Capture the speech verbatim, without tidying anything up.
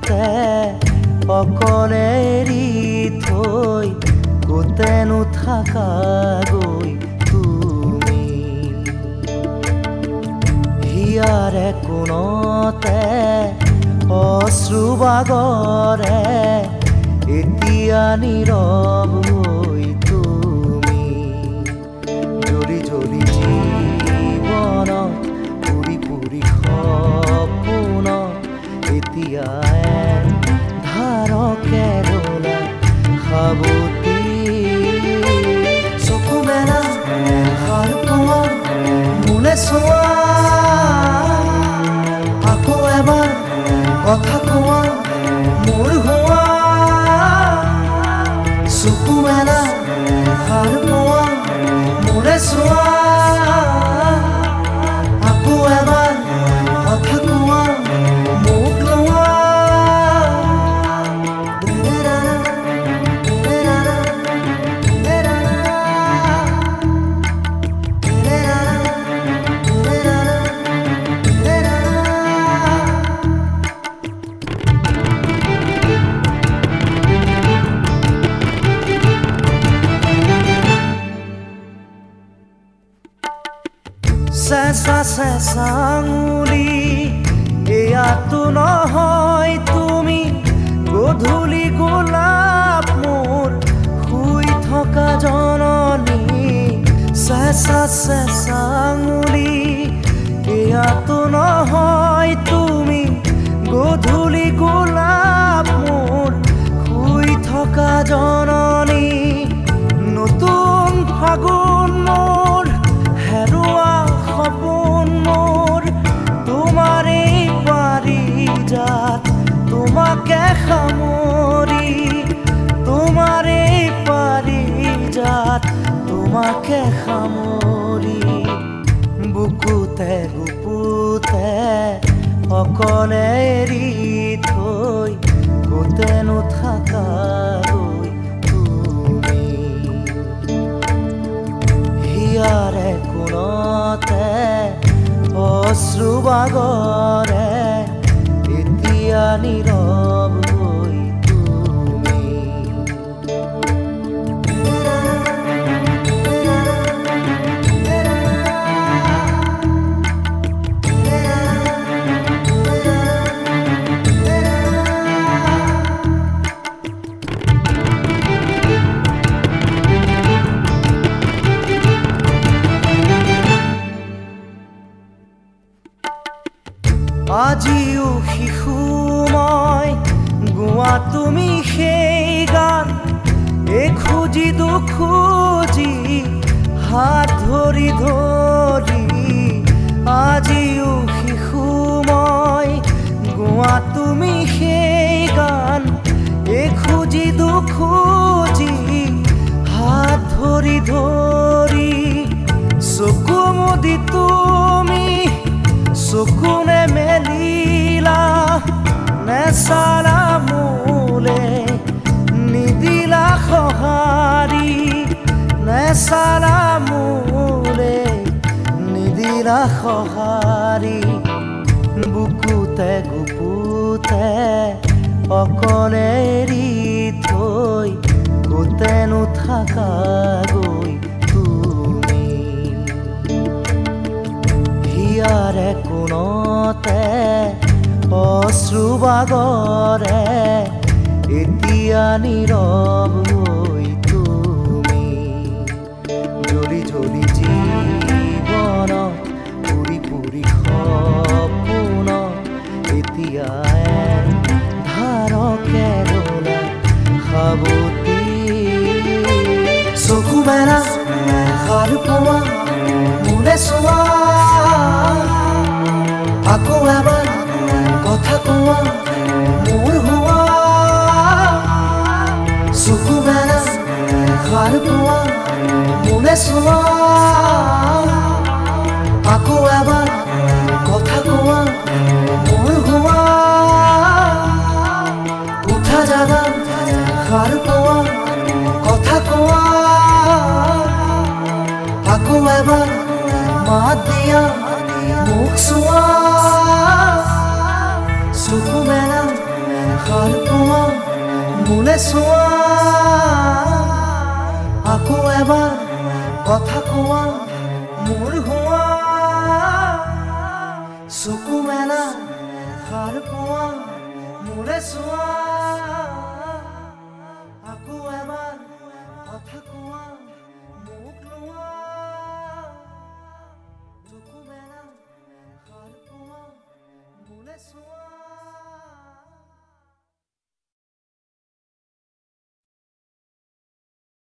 মনতে অকলে এৰি থৈ ক'তেনো থাকাগৈ তুমি হিয়াৰে কোণতে অশ্ৰু বাগৰে এতিয়া নীৰৱ হৈ তুমি জ্বলি জ্বলি জীৱনত পুৰি পুৰি সপোনত এতিয়া ধাৰকে দোলা সাবতি চকু মেলা সাৰ পোৱা মোলে চোৱা আকৌ এবাৰ কথা কোৱা মোৰ হোৱা চকু মেলা সাৰ পোৱা মোলে চোৱা আকৌ এবাৰ কথা কোৱা মোক লোৱা চেঁচা চেঁচা আঙুলি এয়াতো নহয় তুমি গধূলি গোলাপ মোৰ শুই থকা জননী চেঁচা চেঁচা আঙুলি এয়াতো নহয় তুমি গধূলি গোলাপ মোৰ শুই থকা জননী নতুন ফাগুন মোৰ হেৰুৱা সপোন মোৰ তোমাৰে পাৰিজাত তোমাকে সামৰি তোমাৰে পাৰিজাত তোমাকে সামৰি বুকুতে গুপুতে অকলে এৰি থৈ ক'তেনো থাকাগৈ তুমি হিয়াৰে কোণতে অশ্ৰু বাগৰে এতিয়া নীৰৱ হৈ তুমি আজিও শিশু মই গোৱা তুমি সেই গান এখুজি দুখুজি হাত ধৰি ধৰি আজিও শিশু মই গোৱা তুমি সেই গান এখুজি দুখুজি হাত ধৰি ধৰি চকু মুদি তুমি চকুনে মেলিলা নেচালা মোলে নিদিলা সঁহাৰি নেচালা মোলে নিদিলা সঁহাৰি বুকুতে গুপুতে অকলে এৰি থৈ ক'তেনো থাকাগৈ তুমি হিয়াৰে কোণতে অশ্ৰু বাগৰে এতিয়া নীৰৱ হৈ তুমি জ্বলি জ্বলি জীৱনত পুৰি পুৰি সপোনত এতিয়া ধাৰকে দোলা সাবতি চকু মেলা সাৰ পোৱা মোলে চোৱা আকৌ এবাৰ কথা কোৱা মোৰ হোৱা চকু মেলা সাৰ পোৱা মোলে চোৱা আকৌ এবাৰ কথা কোৱা মোৰ হোৱা উঠা জাগা সাৰ পোৱা কথা কোৱা আকৌ এবাৰ মাত দিয়া মোক চোৱা চকু মেলা মোৰে চোৱা আকৌ এবাৰ কথা কোৱা মোৰ হোৱা চকু মেলা সাৰ পোৱা মোৰে চোৱা